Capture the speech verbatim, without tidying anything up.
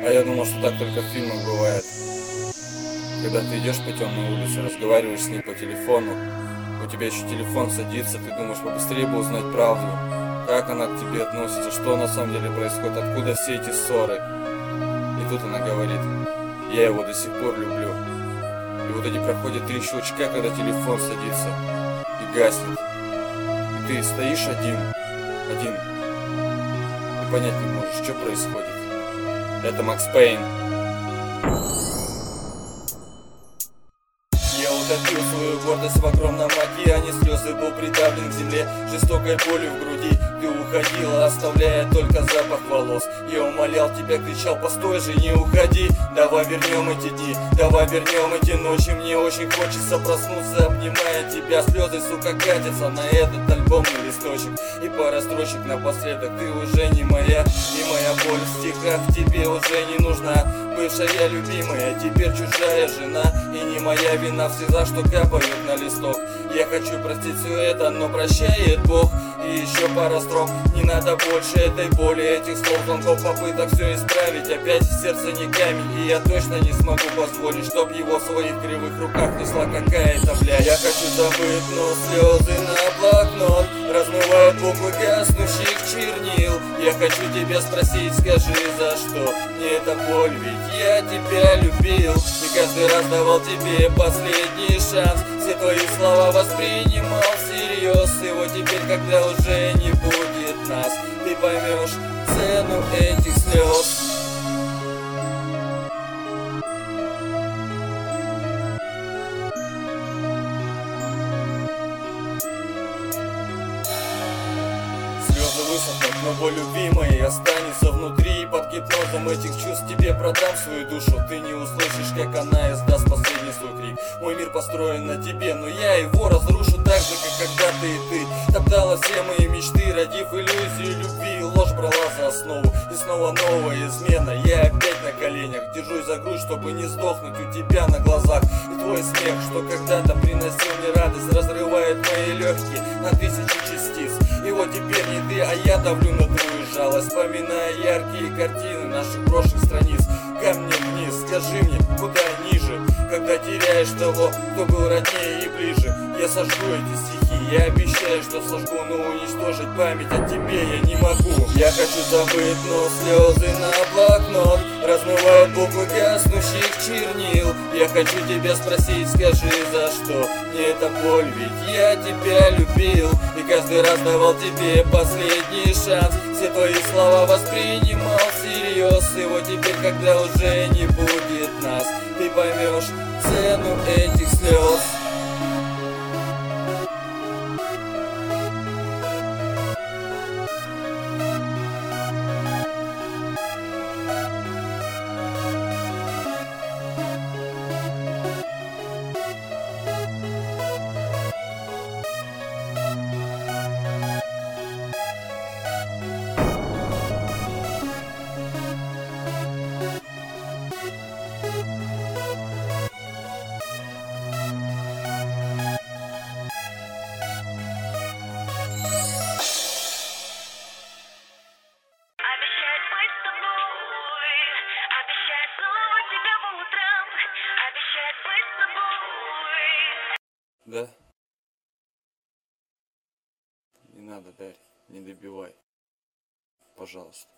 А я думал, что так только в фильмах бывает. Когда ты идешь по темной улице, разговариваешь с ней по телефону, у тебя еще телефон садится, ты думаешь, побыстрее бы узнать правду, как она к тебе относится, что на самом деле происходит, откуда все эти ссоры. И тут она говорит: я его до сих пор люблю. И вот эти проходят три щелчка, когда телефон садится и гаснет. И ты стоишь один, один, и понять не можешь, что происходит. Это Макс Пейн. Я утопил свою гордость в огромном океане, слезы был придавлен к земле жестокой болью в груди. Ты уходила, оставляя только запах волос. Я умолял тебя, кричал: постой же, не уходи. Давай вернем эти дни, давай вернем эти ночи. Мне очень хочется проснуться, обнимая тебя. Слезы, сука, катятся на этот альбомный листочек. И пара строчек напоследок: ты уже не моя, и моя боль в стихах тебе уже не нужна. Бывшая любимая, теперь чужая жена. И не моя вина в слезах, что капают на листок. Я хочу простить все это, но прощает Бог. И еще пара строк: не надо больше этой боли, этих слов, звонков, попыток все исправить. Опять сердце не камень, и я точно не смогу позволить, чтоб его в своих кривых руках несла какая-то блядь. Я хочу забыть, но слезы на блокнот размывают буквы гаснущих чернил. Я хочу тебя спросить, скажи, за что мне эта боль, ведь я тебя любил. И каждый раз давал тебе последний шанс, все твои слова воспринимал всерьез. И вот теперь, когда уже не будет нас, ты поймешь цену этих слез. Слезы высохнут, но боль любимой останется внутри. И под гипнозом этих чувств тебе продам свою душу. Ты не услышишь, как она издаст последний свой крик. Мой мир построен на тебе, но я его разрушу так же, как когда-то и ты топтала все мои мечты, родив иллюзию любви. Ложь брала за основу, и снова новая измена. Я опять на коленях, держусь за грудь, чтобы не сдохнуть у тебя на глазах. И твой смех, что когда-то приносил мне радость, разрывает мои легкие на тысячи частиц. И вот теперь не ты, а я давлю на твою жалость, вспоминая яркие картины наших прошлых страниц. Камни вниз, скажи мне, куда ниже, когда теряешь того, кто был роднее и ближе. Я сожгу эти стихи, я обещаю, что сожгу, но уничтожить память о тебе я не могу. Я хочу забыть, но слезы на блокнот размывают буквы гаснущих чернил. Я хочу тебя спросить, скажи, за что мне эта боль, ведь я тебя любил. И каждый раз давал тебе последний шанс, все твои слова воспринимал всерьез. И вот теперь, когда уже не будет нас, ты поймешь цену этих слез. Да? Не надо, Дарь, не добивай. Пожалуйста.